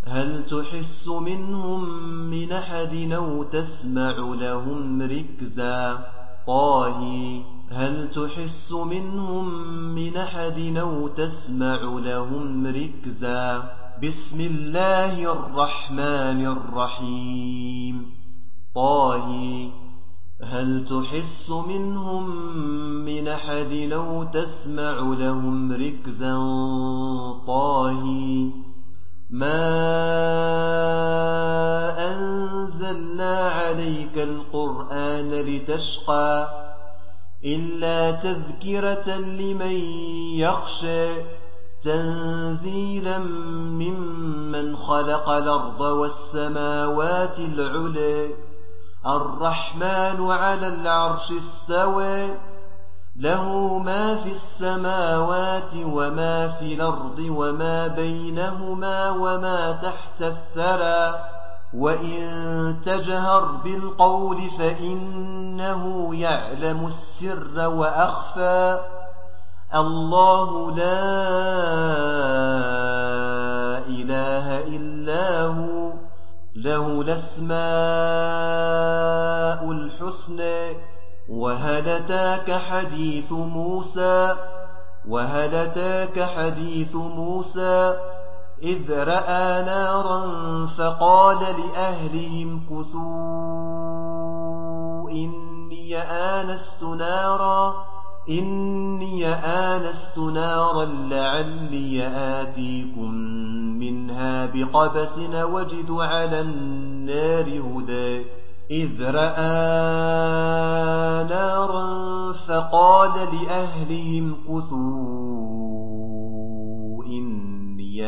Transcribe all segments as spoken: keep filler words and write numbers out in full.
هل تحس منهم من أحد أو تسمع لهم ركزا طه هل تحس منهم من أحد أو تسمع لهم ركزا بسم الله الرحمن الرحيم طه هل تحس منهم من أحد أو تسمع لهم ركزا طه ما أنزلنا عليك القرآن لتشقى إلا تذكرة لمن يخشى تنزيلا ممن خلق الأرض والسماوات العلى الرحمن على العرش استوى له ما في السماوات وما في الأرض وما بينهما وما تحت الثرى وإن تجهر بالقول فإنه يعلم السر وأخفى الله لا إله إلا هو له الأسماء الحسنى وهل أتاك حديث موسى وهل أتاك حديث موسى إذ رأى نارا فقال لأهلهم كثوا إني آنست نارا إني آنست نارا لعلي آتيكم منها بقبس وجد على النار هدى إذ رأى نارا فقال لأهلهم كثوا إني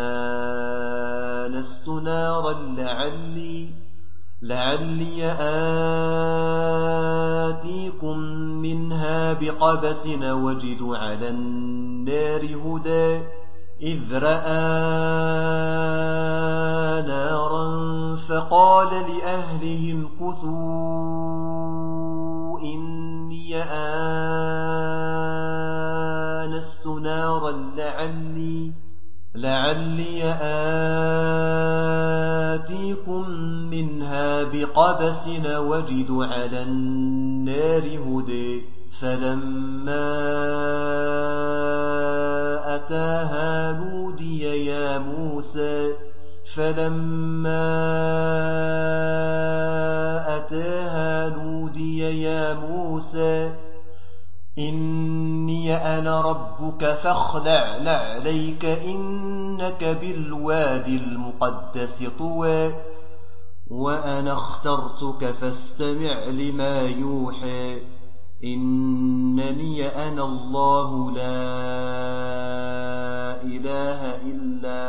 آنست نارا لعلي لعلي آتيكم منها بقبس وجد على النار هدى إذ رأى نارا فقال لأهلهم كثوا إني آنست نارا لعلي لعلي آتيكم منها بقبس وجد على النار هدى فلما أتاها نودي يا موسى فلما أتاها نودي يا موسى إني أنا ربك فاخلع نعليك إنك بالوادي المقدس طوى وأنا اخترتك فاستمع لما يوحى إنني أنا الله لا إله إلا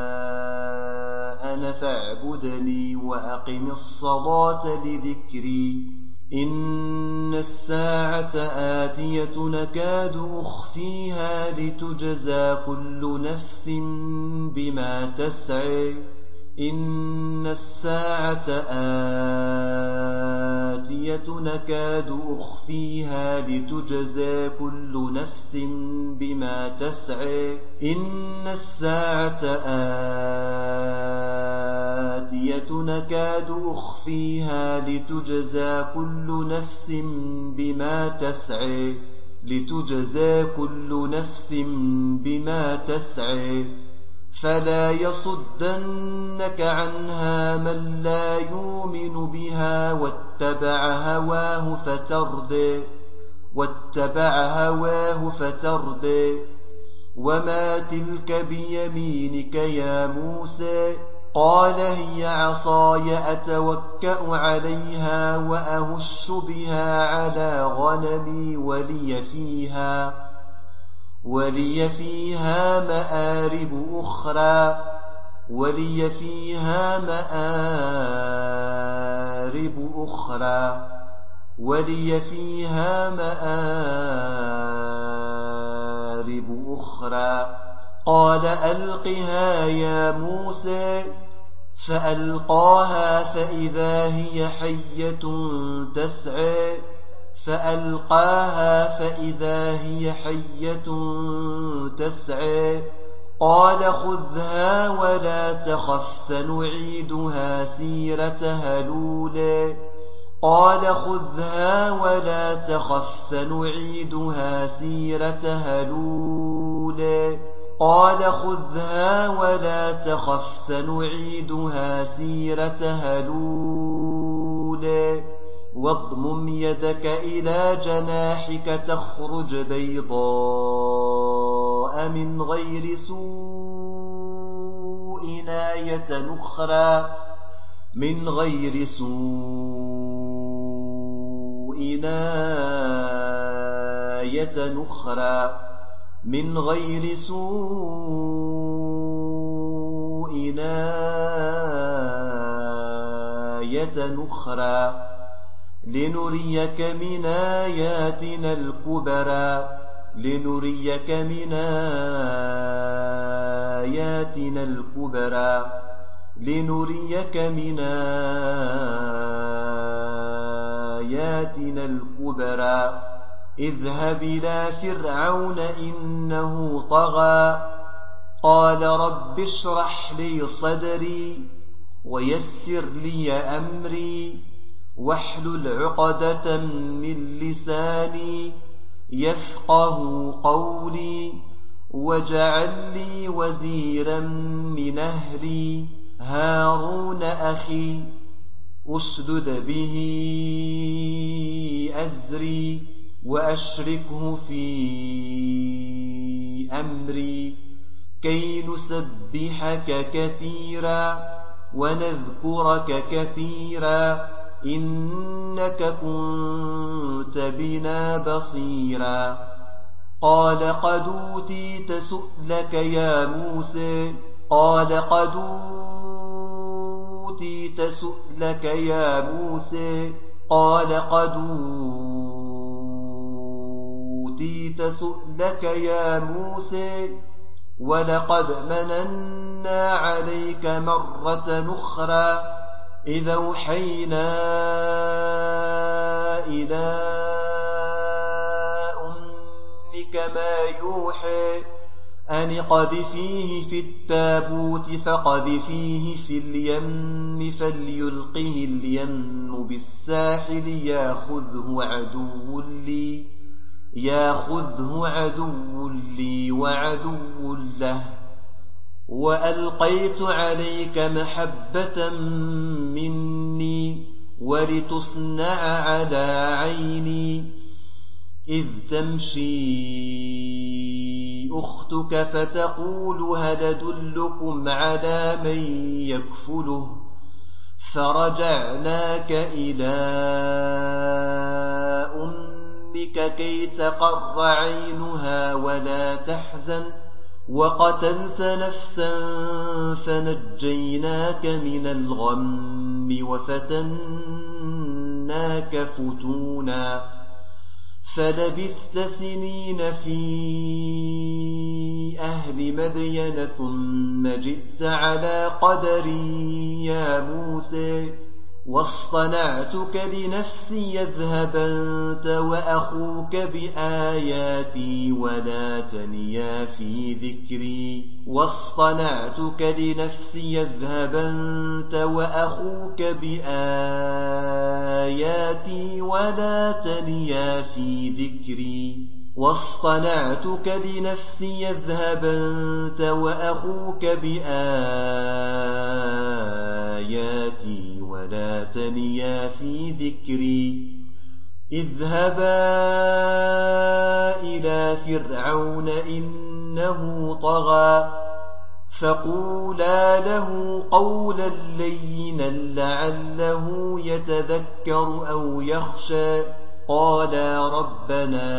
أنا فاعبدني وأقم الصلاة لذكري إن الساعة آتية نكاد أخفيها لتجزى كل نفس بما تسعى إن الساعة آتية نكاد أخفيها لتجزى كل نفس بما تسعى إن الساعة آتية نكاد أخفيها لتجزى كل نفس بما تسعى لتجزى كل نفس بما تسعى فلا يصدنك عنها من لا يؤمن بها واتبع هواه فتردى واتبع هواه فتردى وما تلك بيمينك يا موسى قال هي عصاي أتوكأ عليها وأهش بها على غنمي ولي فيها ولي فيها مآرب أخرى ولي فيها مآرب أخرى ولي فيها مآرب أخرى قال ألقها يا موسى فألقاها فإذا هي حية تسعى فألقاها فإذا هي حية تسعى قال خذها ولا تخف سنعيدها سيرتها الأولى قال خذها ولا تخف سنعيدها سيرتها الأولى قال خذها ولا تخف سنعيدها سيرتها الأولى واضمم يدك إلى جناحك تخرج بيضاء من غير سوء آية أخرى من غير سوء آية أخرى من غير سوء آية أخرى لنريك من آياتنا الكبرى لنريك من آياتنا الكبرى لنريك من آياتنا الكبرى اذهب إلى فرعون إنه طغى قال رب اشرح لي صدري ويسر لي أمري واحلل عقدة من لساني يفقه قولي واجعل لي وزيرا من أهلي هارون أخي أشدد به أزري وأشركه في أمري كي نسبحك كثيرا ونذكرك كثيرا إنك كنت بنا بصيرا قال قد أوتيت سؤلك يا موسى قال قد أوتيت سؤلك يا موسى قال قد أوتيت سؤلك يا موسى ولقد مننا عليك مرة أخرى إذا أوحينا إلى أمك ما يوحى أن اقذفيه في التابوت فاقذفيه في اليم فليلقه اليم بالساحل ياخذه عدو لي ياخذه عدو لي وعدو له وألقيت عليك محبة مني ولتصنع على عيني إذ تمشي أختك فتقول هل أدلكم على من يكفله فرجعناك إلى أمك كي تقر عينها ولا تحزن وقتلت نفسا فنجيناك من الغم وفتناك فتونا فلبثت سنين في أهل مدين ثم جئت على قدري يا موسى واصطنعتك لنفسي اذهب أنت وأخوك بآياتي ولا تنيا في ذكري واصطنعتك لنفسي اذهب أنت وأخوك بآياتي ولا تنيا في ذكري واصطنعتك لنفسي اذهب أنت وأخوك بآياتي ولا تنيا في ذكري اذهبا إلى فرعون إنه طغى فقولا له قولا لينا لعله يتذكر أو يخشى قالا ربنا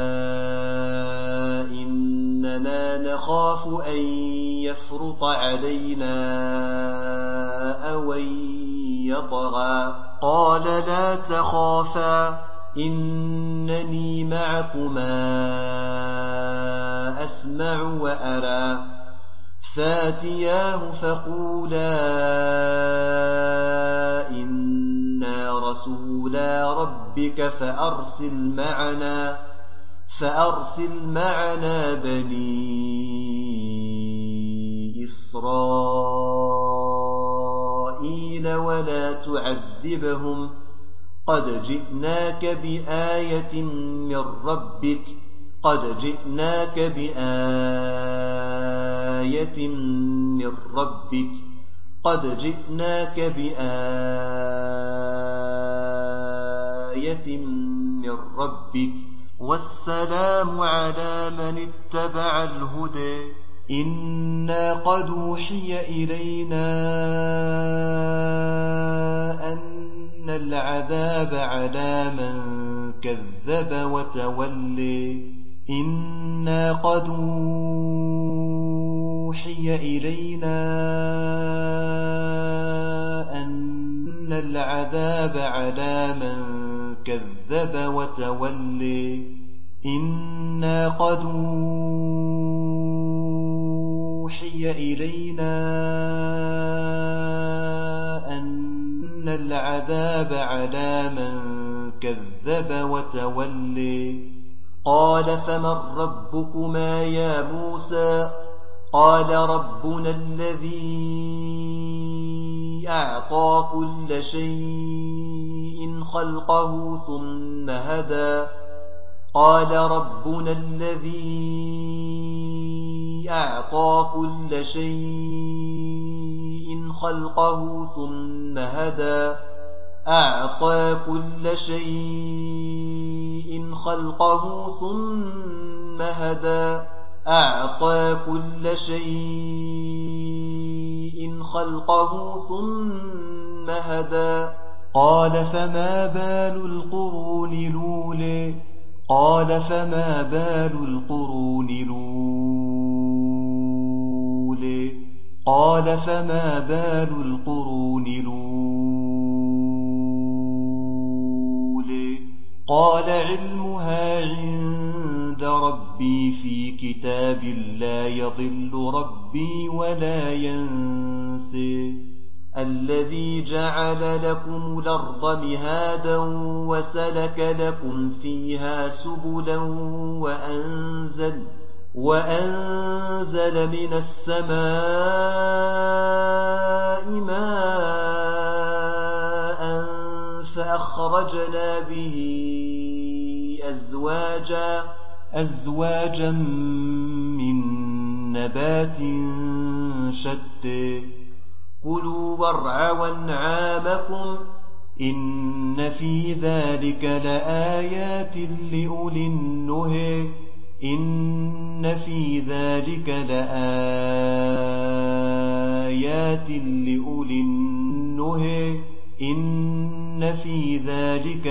إننا نخاف أن يفرط علينا أو أن يطغى قال لا تخافا إنني معكما أسمع وأرى فاتياه فقولا إنا رسولا ربك فأرسل معنا فأرسل معنا بني إسرائيل ولا تعذبهم قد جئناك بآية من ربك قد جئناك بآية من ربك قد جئناك بآية من ربك والسلام على من اتبع الهدى إنا قد أوحي إلينا أن العذاب على من كذب وتولي إنا قد أوحي إلينا أن العذاب على من كذب وتولي إنا قد أوحي إلينا أن العذاب على من كذب وتولي قال فمن ربكما يا موسى قال ربنا الذي أعطى كل شيء خلقه ثم هدى قال ربنا الذي أعطى كل شيء خلقه ثم هدى أعطى كل شيء خلقه ثم هدى أعطى كل شيء خلقه ثم هدى قال فما بال القرون الأولى قال فما بال القرون الأولى قال فما بال القرون الأولى قال علمها عند ربي في كتاب لا يضل ربي ولا ينسى الذي جعل لكم الأرض مهادا وسلك لكم فيها سبلا وأنزل, وأنزل من السماء ماء فأخرجنا به أزواجا, أزواجا من نبات شتى كلوا وارعوا أنعامكم إن في ذلك لآيات لأولي النهى إن في ذلك لآيات لأولي النهى إن في ذلك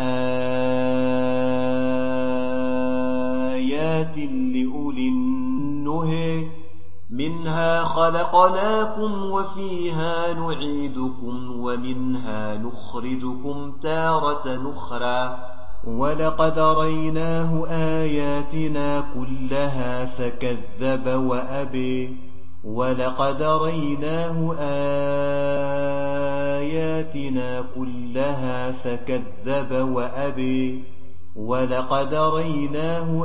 لآيات لأولي النهى منها خلقناكم وفيها نعيدكم ومنها نخرجكم تارة أخرى ولقد ريناه آياتنا كلها فكذب وأبى ولقد ريناه آياتنا كلها فكذب وأبى ولقد ريناه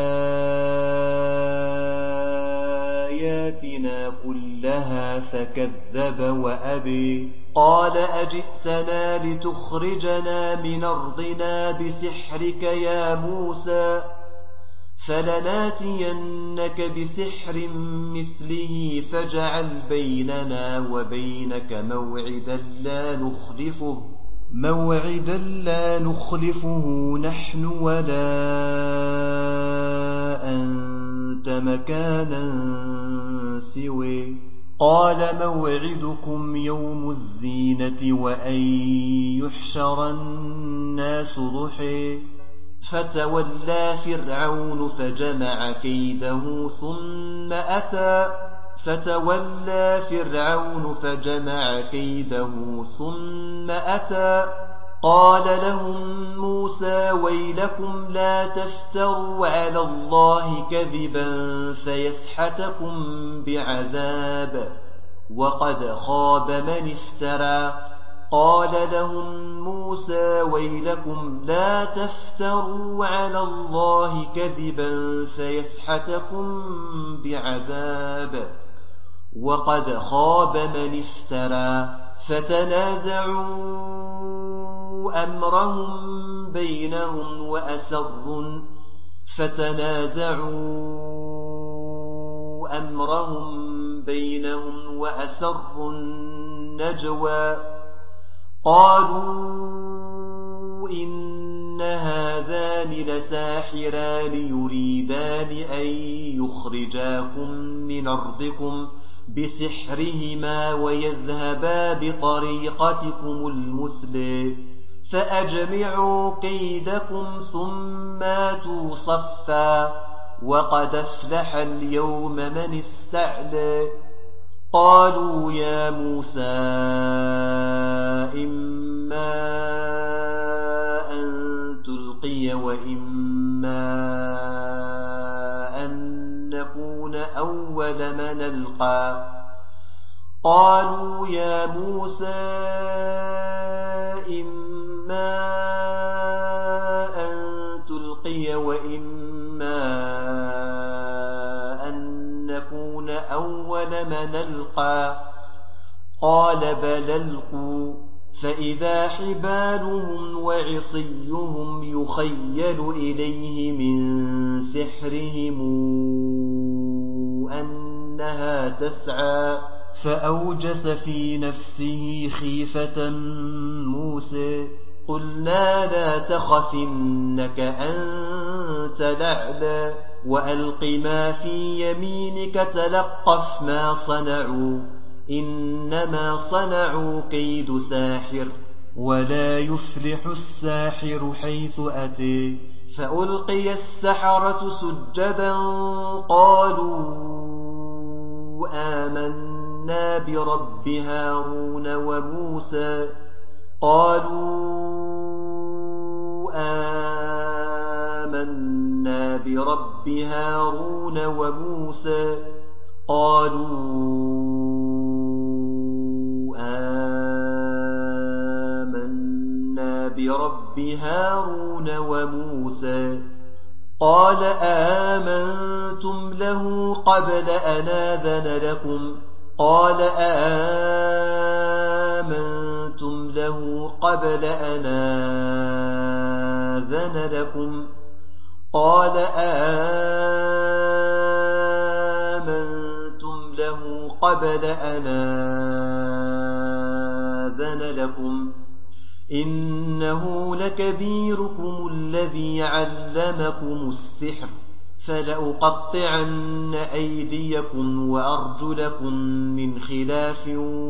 آياتنا كلها فكذب وأبى قال أجئتنا لتخرجنا من أرضنا بسحرك يا موسى فلناتينك بسحر مثله فاجعل بيننا وبينك موعدا لا نخلفه موعدا لا نخلفه نحن ولا أنت مكانا سوى قال موعدكم يوم الزينة وأن يحشر الناس ضحى فتولى فرعون فجمع كيده ثم أتى فتولى فرعون فجمع كيده ثم أتى قال لهم موسى ويلكم لا تفتروا على الله كذبا فيسحتكم بعذاب وقد خاب من افترى قال لهم موسى ويلكم لا تفتروا على الله كذبا فيسحتكم بعذاب وقد خاب من افترى فتنازعوا أمرهم بينهم وأسروا فتنازعوا أمرهم بينهم وأسروا النجوى قالوا إن هذان لساحران يريدان أن يخرجاكم من أرضكم بسحرهما ويذهبا بطريقتكم المثلى فأجمعوا كيدكم ثم آتوا صفا وقد أفلح اليوم من استعلى قالوا يا موسى إما أن تلقي وإما أن نكون أول من ألقى قالوا يا موسى إما أن تلقي وإما أن نكون أول من ألقى قال بل ألقوا فإذا حبالهم وعصيهم يخيل إليه من سحرهم أنها تسعى فأوجس في نفسه خيفة موسى قلنا لا تخف إنك أنت الأعلى وألق ما في يمينك تلقف ما صنعوا إنما صنعوا كيد ساحر ولا يفلح الساحر حيث أتي فألقي السحرة سجدا قالوا آمنا برب هارون وموسى قالوا آمنا برب هارون وموسى قالوا آمنا برب هارون وموسى قال آمنتم له قبل أن آذن لكم قال آمنتم له قبل أن آذن لكم قال آمنتم له قبل أن آذن لكم إنه لكبيركم الذي علمكم السحر فلأقطعن أيديكم وأرجلكم من خلاف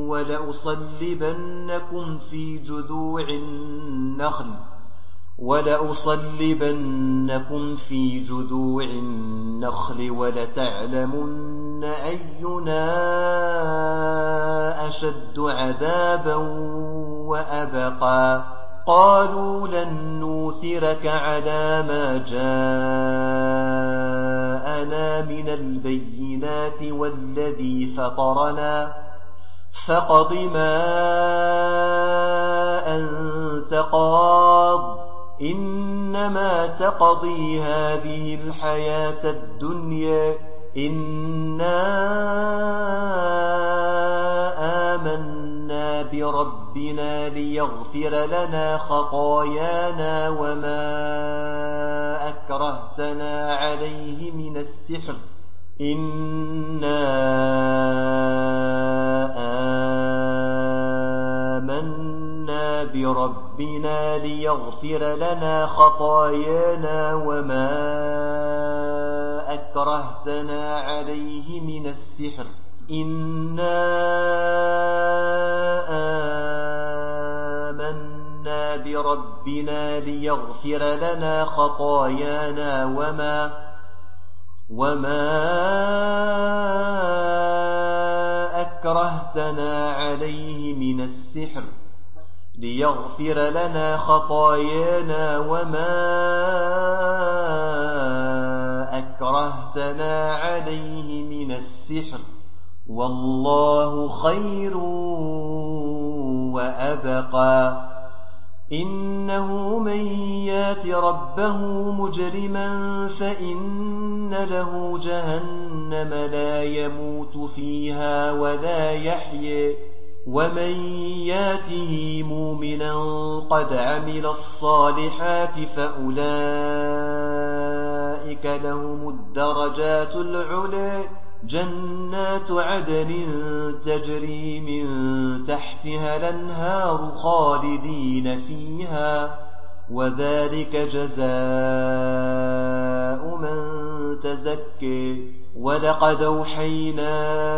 ولأصلبنكم في جذوع النخل ولأصلبنكم في جذوع النخل ولتعلمن أينا أشد عذابا وأبقى قالوا لن نوثرك على ما جاءنا من البينات والذي فطرنا فاقض ما أنت قاض إنما تقضي هذه الحياة الدنيا إنا آمنا بربنا ليغفر لنا خطايانا وما أكرهتنا عليه من السحر إنا آمنا بربنا ليغفر لنا خطايانا وما أكرهتنا عليه من السحر إنا آمنا بربنا ليغفر لنا خطايانا وما وما أكرهتنا عليه من السحر ليغفر لنا خطايانا وما أكرهتنا عليه من السحر والله خير وأبقى إنه من يات ربه مجرما فإن له جهنم لا يموت فيها ولا يحيى ومن ياته مؤمنا قد عمل الصالحات فأولئك لهم الدرجات العلى جنات عدن تجري من تحتها الأنهار خالدين فيها وذلك جزاء من تزكى ولقد أوحينا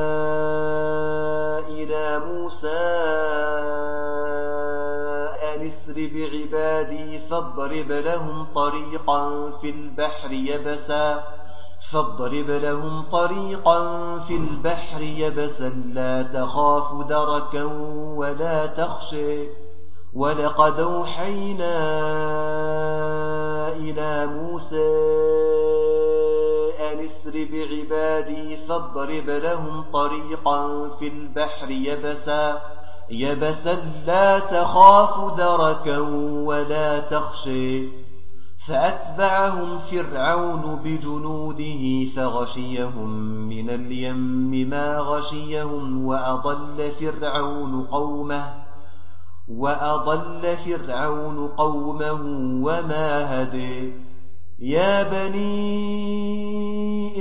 إلى موسى أن اسر بعبادي فاضرب لهم طريقا في البحر يبسا فاضرب لهم طريقا في البحر يبسا لا تخاف دركا ولا تخشى ولقد أوحينا إلى موسى أن اسر بعبادي فاضرب لهم طريقا في البحر يبسا يبسا لا تخاف دركا ولا تخشى فأتبعهم فرعون بجنوده فغشيهم من اليم ما غشيهم وأضل فرعون قومه وأضل فرعون قومه وما هدي يا بني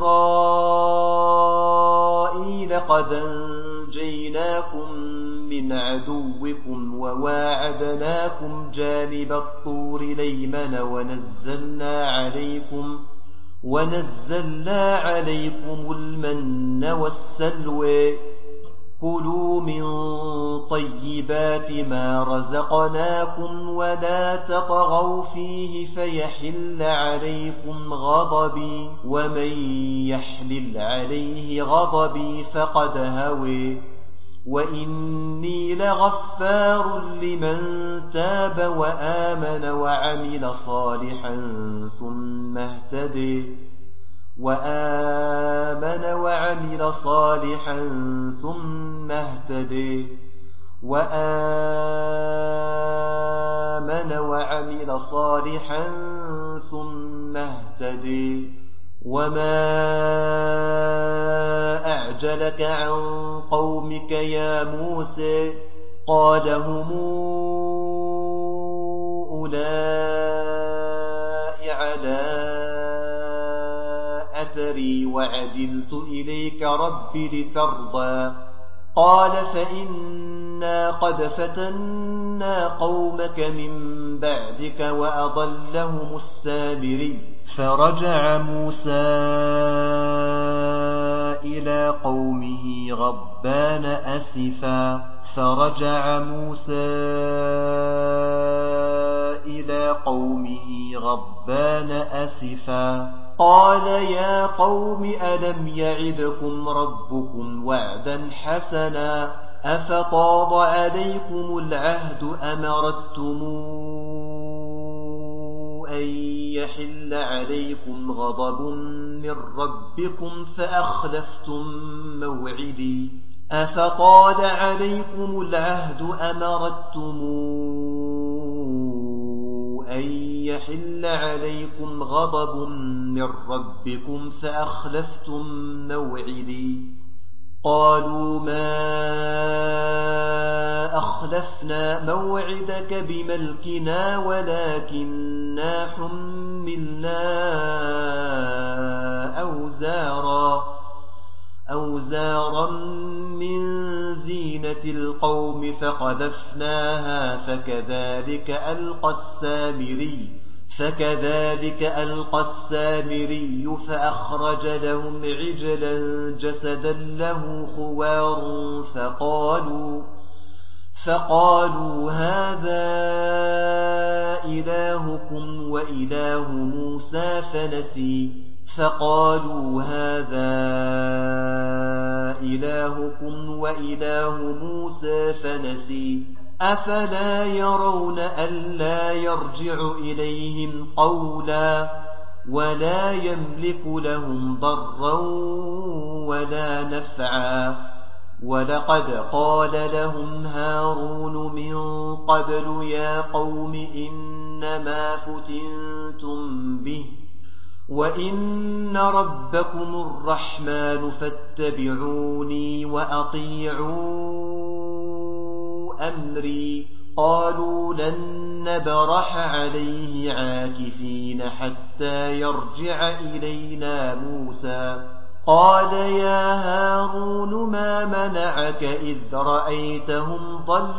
إسرائيل قد أنجيناكم من عدوكم وواعدناكم جانب الطور الأيمن ونزلنا عليكم ونزلنا عليكم المن والسلوى كلوا من طيبات ما رزقناكم ولا تطغوا فيه فيحل عليكم غضبي ومن يحلل عليه غضبي فقد هوي وإني لغفار لمن تاب وآمن وعمل صالحا ثم اهتدي وآمن وعمل صالحا ثم اهتدي وآمن وعمل صالحا ثم اهتدي وما أعجلك عن قومك يا موسى قال هم أولئك على أثري وعجلت إليك رب لترضى قال فإنا قد فتنا قومك من بعدك وأضلهم السامري فرجع موسى إلى قومه غضبان أسفا فرجع موسى إلى قومه غضبان أسفا قال يا قوم ألم يعدكم ربكم وعدا حسنا أفطال عليكم العهد أم أردتم أن يحل عليكم غضب من ربكم فأخلفتم موعدي أفطال عليكم العهد أم أردتم أن يحل عليكم غضب من ربكم فأخلفتم موعدي قالوا ما أخلفنا موعدك بملكنا ولكننا حملنا أوزارا أوزارا من زينة القوم فقذفناها فكذلك ألقى السامري فكذلك ألقى السامري فأخرج لهم عجلا جسدا له خوار فقالوا فقالوا هذا إلهكم وإله موسى فنسي فقالوا هذا إلهكم وإله موسى فنسي أفلا يرون ألا يرجع إليهم قولا ولا يملك لهم ضرا ولا نفعا ولقد قال لهم هارون من قبل يا قوم إنما فتنتم به وإن ربكم الرحمن فاتبعوني وأطيعوا أمري قالوا لن نبرح عليه عاكفين حتى يرجع إلينا موسى قال يا هارون ما منعك إذ رأيتهم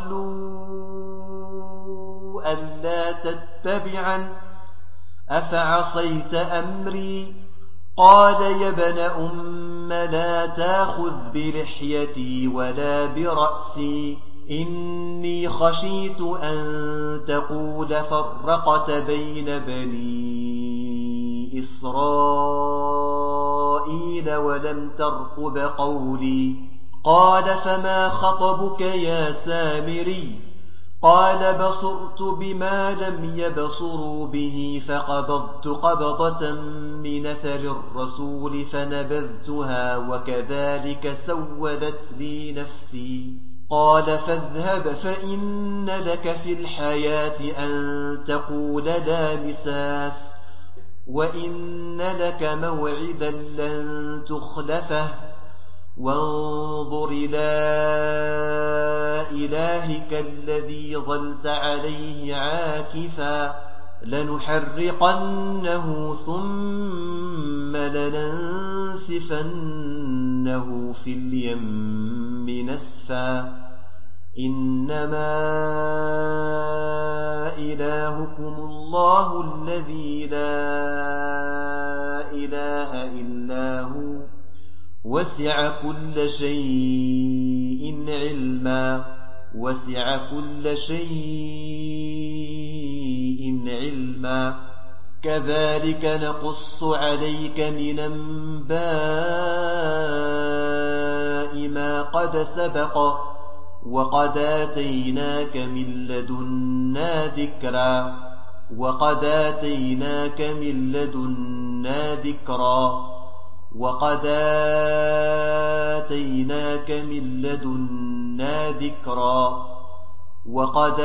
ضلوا ألا تتبعن أفعصيت أمري قال يا ابن أم لا تأخذ بلحيتي ولا برأسي إني خشيت أن تقول فرقت بين بني إسرائيل ولم ترقب قولي قال فما خطبك يا سامري قال بصرت بما لم يبصروا به فقبضت قبضة من أثر الرسول فنبذتها وكذلك سولت لي نفسي قال فاذهب فإن لك في الحياة أن تقول لا مساس وإن لك موعدا لن تخلفه وانظر إلى إلهك الذي ظلت عليه عاكفا لنحرقنه ثم لننسفنه في اليم نسفا إنما إلهكم الله الذي لا إله إلا هو وسع كل شيء علما وسع كل شيء علما كذلك نقص عليك من أنباء ما قد سبق وقد آتيناك من لدنا ذكرا وقد آتيناك من لدنا ذكرا وقد آتيناك من لدنا ذكرا وقد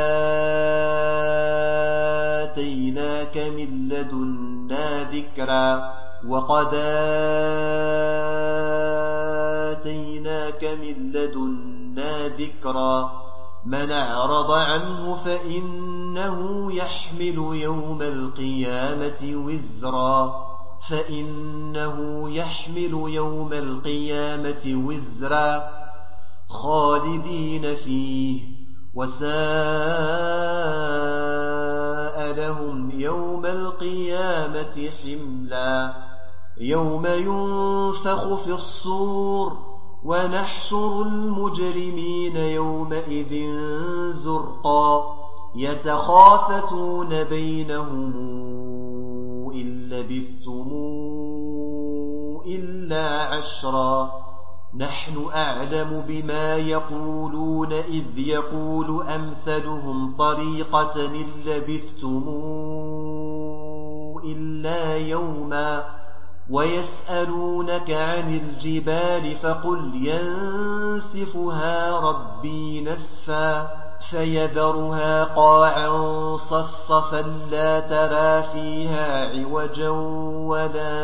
آتيناك من لدنا ذكرا وقد آتيناك من لدنا ذكرا من أعرض عنه فإنه يحمل يوم القيامة وزرا فإنه يحمل يوم القيامة وزرا خالدين فيه وساء لهم يوم القيامة حملا يوم ينفخ في الصور ونحشر المجرمين يومئذ زرقا يتخافتون بينهم إن لبثتم إلا عشرا نحن أعلم بما يقولون إذ يقول أمثلهم طريقة إن لبثتم إلا يوما ويسألونك عن الجبال فقل ينسفها ربي نسفا فيذرها قاعا صفصفا لا ترى فيها عوجا ولا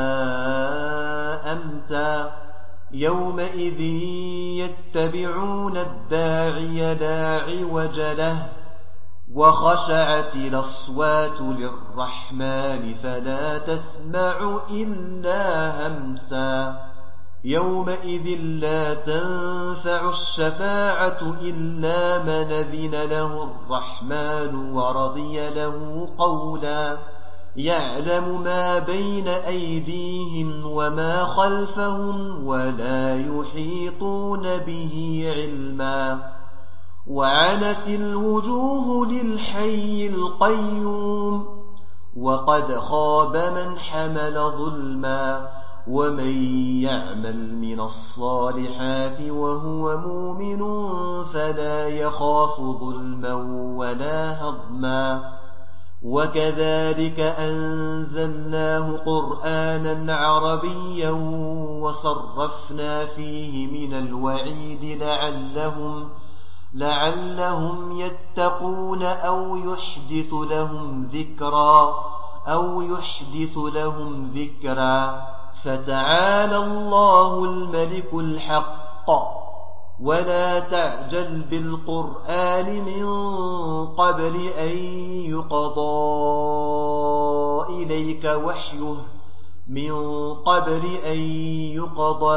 أمتا يومئذ يتبعون الداعي لا عوج له وخشعت الأصوات للرحمن فلا تسمع إلا همسا يومئذ لا تنفع الشفاعة إلا من أذن له الرحمن ورضي له قولا يعلم ما بين أيديهم وما خلفهم ولا يحيطون به علما وعنت الوجوه للحي القيوم وقد خاب من حمل ظلما ومن يعمل من الصالحات وهو مؤمن فلا يخاف ظلما ولا هضما وكذلك أنزلناه قرآنا عربيا وصرفنا فيه من الوعيد لعلهم, لعلهم يتقون أو يحدث لهم ذكرا أو يحدث لهم ذكرا فتعالى الله الملك الحق ولا تعجل بالقرآن من قبل أن يقضى إليك وحيه من قبل أن يقضى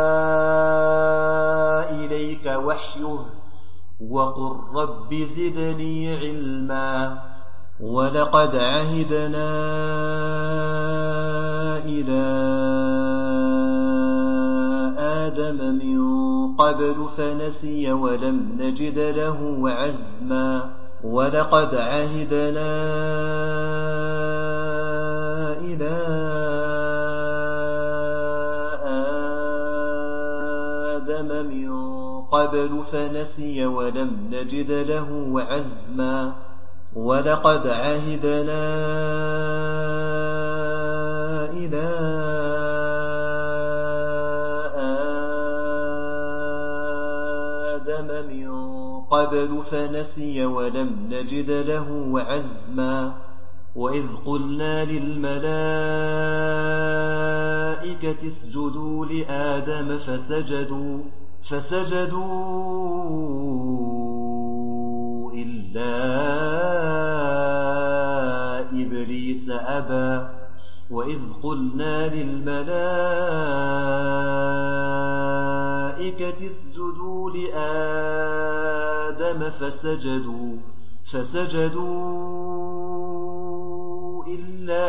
إليك وحيه وقل رب زدني علما ولقد عهدنا إلى آدم من قبل فنسي ولم نجد له عزما ولقد عهدنا إلى آدم من قبل فنسي ولم نجد له عزما ولقد عهدنا إلى آدم من قبل فنسي ولم نجد له عزما وإذ قلنا للملائكة اسجدوا لآدم فسجدوا فسجدوا إلا إبليس أبى وإذ قلنا للملائكة اسجدوا لآدم فسجدوا فسجدوا إلا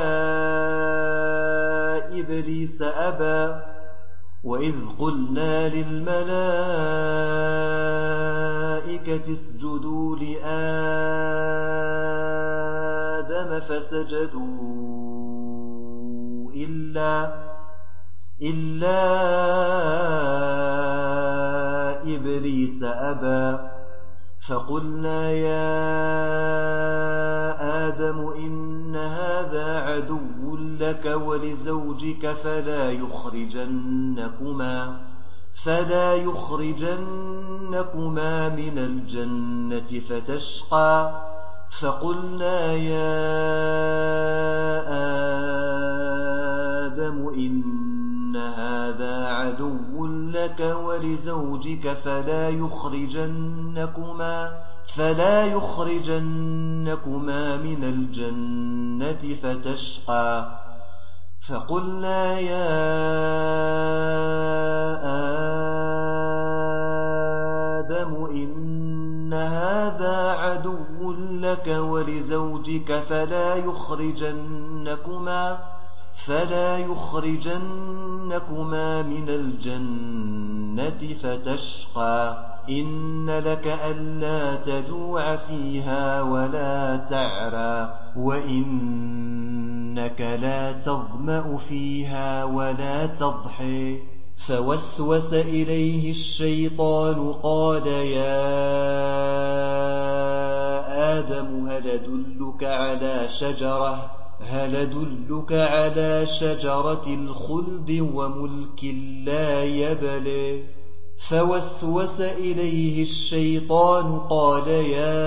إبليس أبى وإذ قلنا للملائكة اسجدوا لآدم فسجدوا إلا إلا إبليس أبى فقلنا يا آدم إن هذا عدو لك ولزوجك فلا يخرجنكما فلا يخرجنكما من الجنة فتشقى فقلنا يا آدم إن هذا عدو لك ولزوجك فلا يخرجنكما فلا يخرجنكما من الجنة فتشقى فقلنا يا آدم إن هذا عدو لك ولزوجك فلا يخرجنكما فلا يخرجنكما من الجنة فتشقى إن لك ألا تجوع فيها ولا تعرى وإنك لا تظمأ فيها ولا تضحي فوسوس إليه الشيطان قال يا آدم هل أدلك على شجرة هل أدلك على شجرة الخلد وملك لا يبلى فوسوس إليه الشيطان قال يا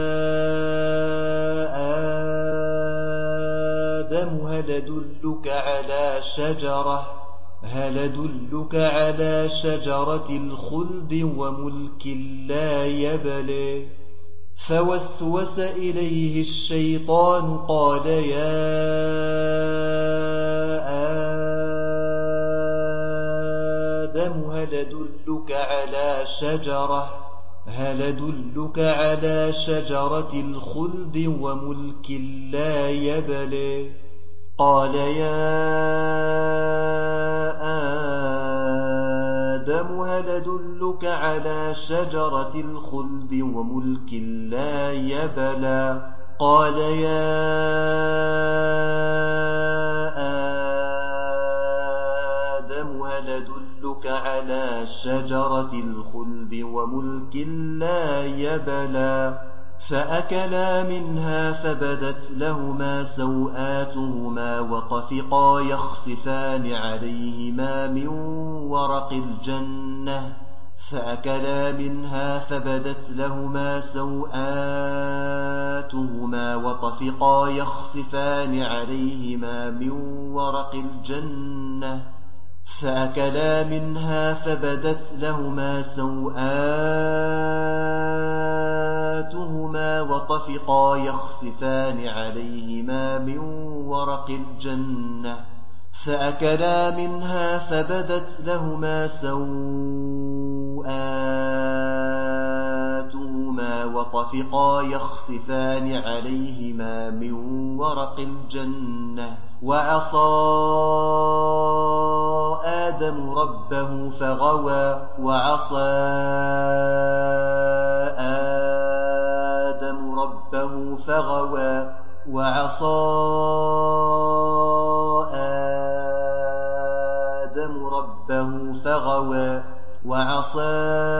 آدم هل أدلك على شجرة هل أدلك على شجرة الخلد وملك لا يبلى فوسوس إليه الشيطان قال يا آدم هل أدلك على شجرة هل أدلك على شجرة الخلد وملك لا يبلى قال يا آدم هل أدلك على شجرة الخلد وملك لا يبلى قال يا آدم هل أدلك على شجرة الخلد وملك لا يبلى فأكلا منها فبدت لهما سوآتهما وطفقا يخصفان عليهما من ورق الجنة فأكلا منها فبدت لهما سوآتهما وطفقا يخصفان عليهما من ورق الجنة فأكلا منها فبدت لهما سوآتهما وطفقا يخصفان عليهما من ورق الجنة فأكلا منها فبدت لهما سوآتهما وطفقا يخصفان عليهما من ورق الجنة وعصى آدم ربه فغوى وعصى آدم ربه فغوى وعصى آدم ربه فغوى وعصى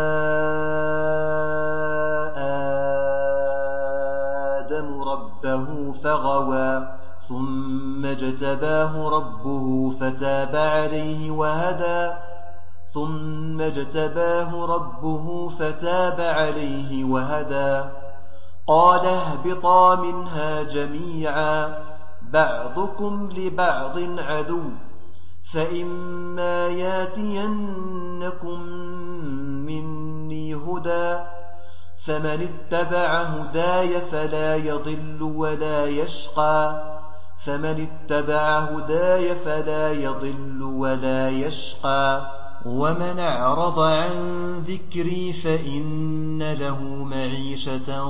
آدم ربه فغوى ثم اجتباه ربه فتاب عليه وهدى ثم اجتباه ربه فتاب عليه وهدى قال اهبطا منها جميعا بعضكم لبعض عدو فإما ياتينكم مني هدى فمن اتبع هداي فلا يضل ولا يشقى فمن اتبع هداي فلا يضل ولا يشقى ومن أعرض عن ذكري فإن له معيشة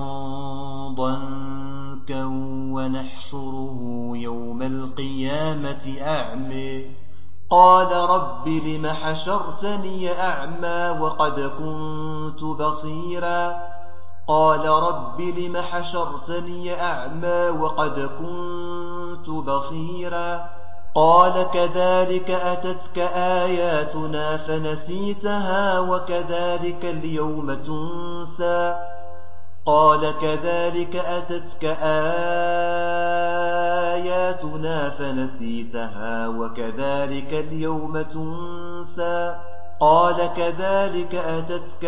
ضنكا ونحشره يوم القيامة أعمى قال رب لم حشرتني أعمى وقد كنت بصيرا قال رب لم حشرتني أعمى وقد كنت بصيرا قال كذلك أتتك آياتنا فنسيتها وكذلك اليوم تنسى قال كذلك أتتك آياتنا فنسيتها وكذلك اليوم تنسى قال كذلك أتتك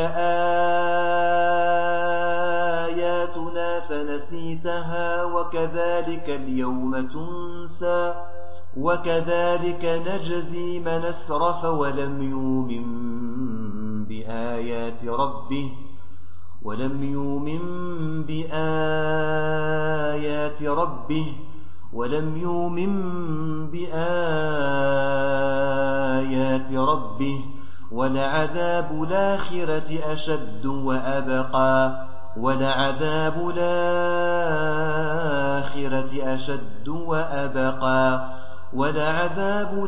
آياتنا فنسيتها وكذلك اليوم تنسى وكذلك نجزي من أسرف ولم يؤمن بآيات ربه ولم يؤمن بآيات ربه ولم يؤمن بآيات ربه ولعذاب الآخرة أشد وأبقى ولعذاب الآخرة أشد وأبقى ولعذاب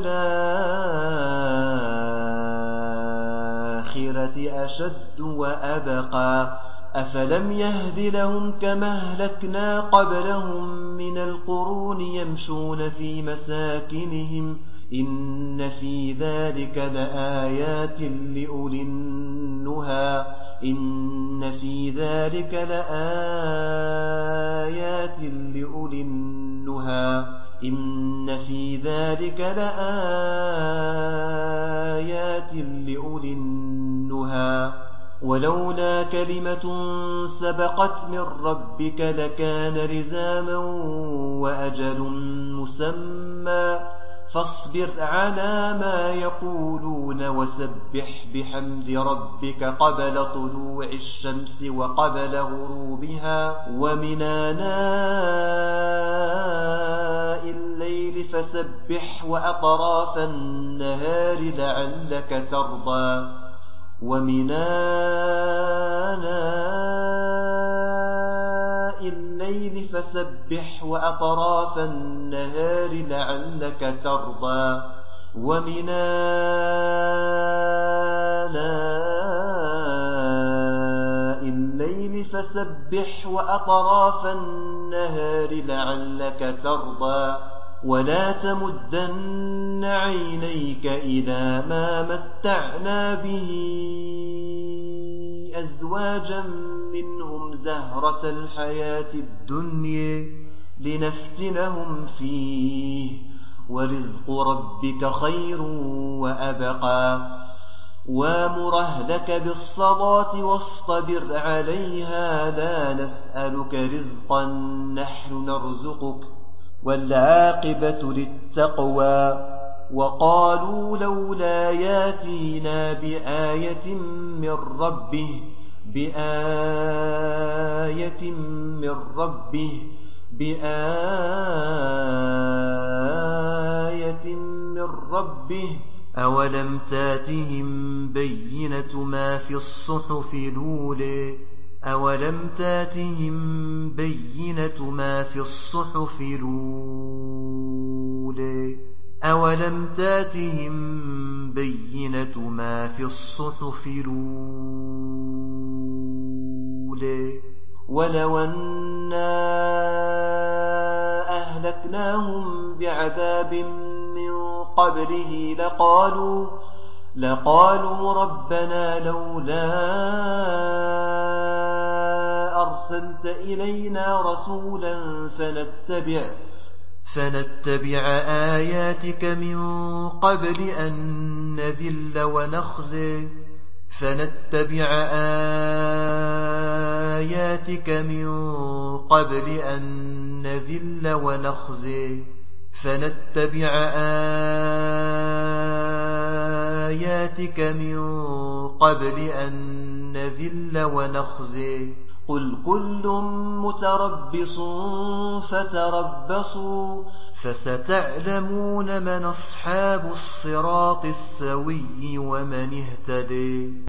الآخرة أشد وأبقى أفلم يهد لهم كما أهلكنا قبلهم من القرون يمشون في مساكنهم إن في ذلك لآيات لأولي النهى إن في ذلك لآيات لأولي النهى إن في ذلك لآيات لأولي النهى ولولا كلمة سبقت من ربك لكان لزاما وأجل مسمى فاصبر على ما يقولون وسبح بحمد ربك قبل طلوع الشمس وقبل غروبها ومن آناء الليل فسبح وأطراف النهار لعلك ترضى ومن آناء الليل فسبح وأطراف النهار لعلك ترضى ومن آناء الليل فسبح وأطراف النهار لعلك ترضى ولا تمدن عينيك إلى ما متعنا به أزواجا منهم زهرة الحياة الدنيا لنفتنهم فيه ورزق ربك خير وأبقى وامر أهلك بالصلاة واصطبر عليها لا نسألك رزقا نحن نرزقك والعاقبة للتقوى وقالوا لولا ياتينا بآية من ربه بآية من ربه بآية من ربه أولم تاتهم بينة ما في الصحف الأولى أولم تاتهم بينة ما في الصحف الأولى أولم تاتهم بينة ما في الصحف الأولى ولو أنا أهلكناهم بعذاب من قبله لقالوا لقالوا ربنا لولا أرسلت إلينا رسولا فنتبع فنتبع آياتك من قبل أن نذل ونخزي فنتبع آياتك من قبل أن نذل ونخزي فنتبع آياتك من قبل أن نذل ونخزي قل كل متربص فتربصوا فستعلمون من أصحاب الصراط السوي ومن اهتدي